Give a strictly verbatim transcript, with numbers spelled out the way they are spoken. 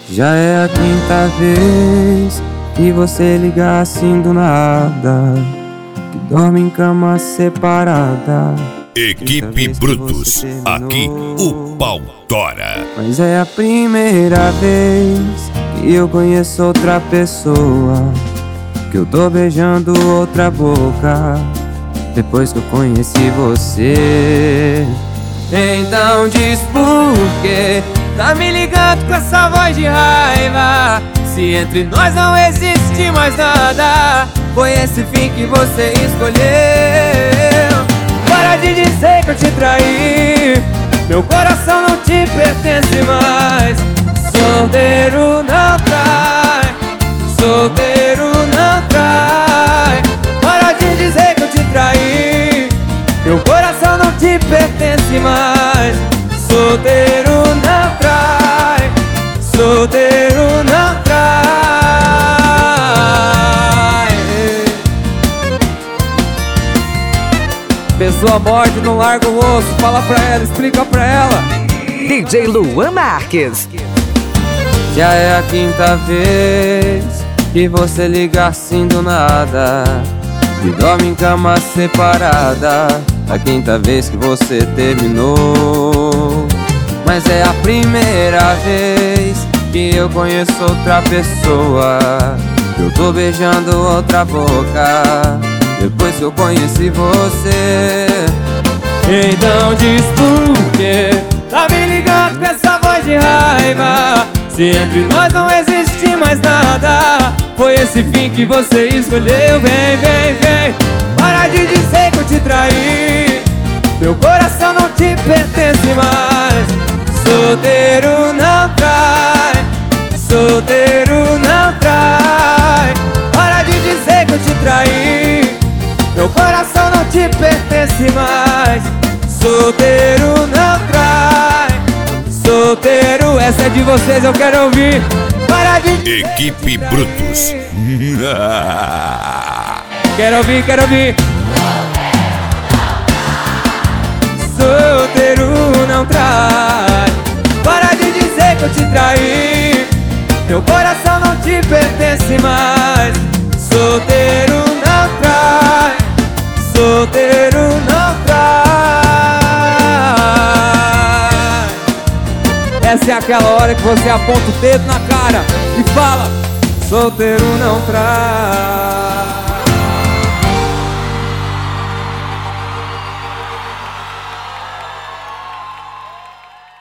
Já é a quinta vez que você liga assim do nada, que dorme em cama separada. Equipe Brutus, aqui o pau tora. Mas é a primeira vez que eu conheço outra pessoa, que eu tô beijando outra boca depois que eu conheci você. Então diz por quê tá me ligando com essa voz de raiva, se entre nós não existe mais nada. Foi esse fim que você escolheu. Para de dizer que eu te traí, meu coração não te pertence mais. Solteiro não trai, solteiro não trai. Para de dizer que eu te traí, meu coração não te pertence mais. Solteiro não trai, solteiro não trai. Pessoa morte, não larga o osso. Fala pra ela, explica pra ela. D J Luan Marques. Já é a quinta vez que você liga assim do nada, e dorme em cama separada. A quinta vez que você terminou. Mas é a primeira vez que eu conheço outra pessoa, que eu tô beijando outra boca depois que eu conheci você. Então diz por quê tá me ligando com essa voz de raiva, se entre nós não existe mais nada. Foi esse fim que você escolheu. Vem, vem, vem, para de dizer que eu te traí, meu coração não te pertence mais. Solteiro não trai, solteiro não trai. Para de dizer que eu te traí, meu coração não te pertence mais. Solteiro não trai, solteiro, essa é de vocês, eu quero ouvir. Para de... Equipe Brutus. Quero ouvir, quero ouvir. Solteiro não trai. Para de dizer que eu te traí, meu coração não te pertence mais. Solteiro não trai, solteiro não trai. Essa é aquela hora que você aponta o dedo na cara e fala: solteiro não trai.